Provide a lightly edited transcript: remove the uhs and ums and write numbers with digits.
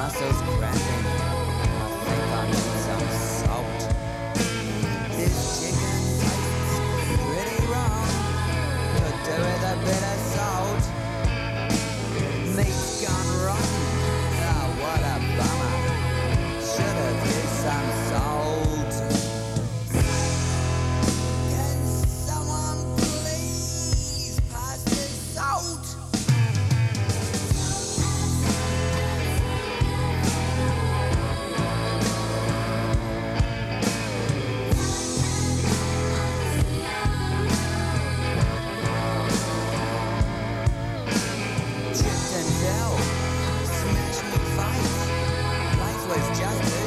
muscles cramping. I think I need some salt. This chicken tastes pretty wrong. Could do with a bit of salt. Meat's gone rotten. Oh, what a bummer. Should have used some salt. Can someone please pass the salt? Chipped and fell, smashed me face. Life was just